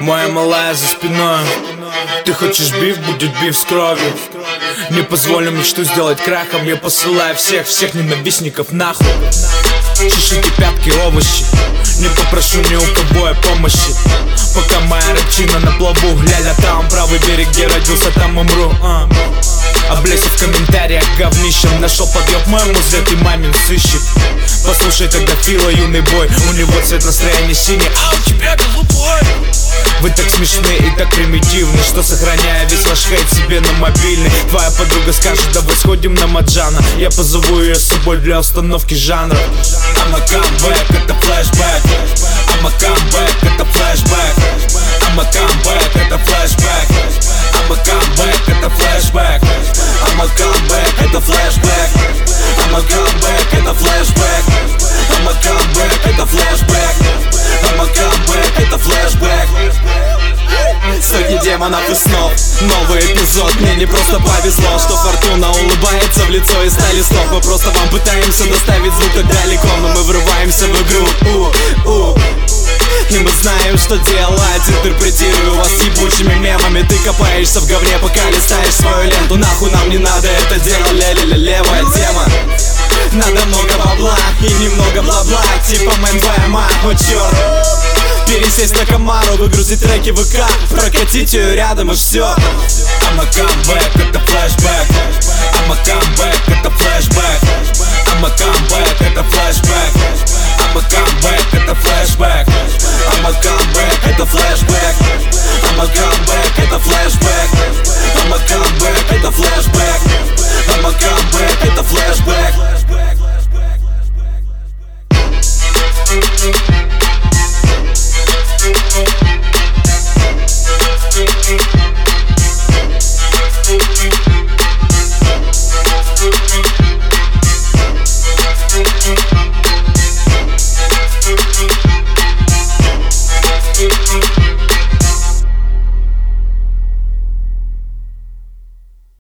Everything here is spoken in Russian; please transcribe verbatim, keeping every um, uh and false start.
Моя малая за спиной. Ты хочешь биф, будет биф с кровью. Не позволю мечту сделать крахом. Я посылаю всех, всех ненавистников нахуй. Шишики, пятки, овощи. Не попрошу ни у кого я помощи. Пока моя рыбчина на плаву. Глядя там, правый берег, где родился, там умру. а. Облейся в комментариях говнищем. Нашел подъеб моему взлет и мамин сыщик. Послушай тогда Фила, юный бой. У него цвет настроения синий, а у тебя голубой. Вы так смешны и так примитивны, что сохраняя весь ваш хейт себе на мобильный. Твоя подруга скажет, давай сходим на Маджана. Я позову ее с собой для установки жанра. I'ma come back, это флешбэк. I'ma come back, это флешбэк. I'ma come back, это флешбэк. I'ma come back, это флешбэк. I'ma come back, это флешбэк. I'ma come back, это флешбэк. I'ma come back, это флешбэк. I'ma come back, это флешбэк. Сотни демонов и снов. Новый эпизод, мне не просто повезло, что фортуна улыбается в лицо из ста листов. Мы просто вам пытаемся доставить звук так далеко, но мы врываемся в игру. у, у. И мы знаем, что делать. Интерпретирую вас ебучими мемами. Ты копаешься в говне, пока листаешь свою ленту. Нахуй нам не надо это дело, ля-ля-ля, левая тема. Надо много бабла и немного бла-бла, типа мэн БМА, о чёрт. Пересесть на Камару, выгрузить треки в ВК, прокатить ее рядом и все. I'ma come back, это флешбэк. I'ma come back, это флешбэк. I'ma come back, это флешбэк. I'ma come back, это флешбэк. I'ma come back, это флешбэк. I'ma come back, это флешбэк. I'ma come back, это флешбэк. I'ma come back, это флешбэк.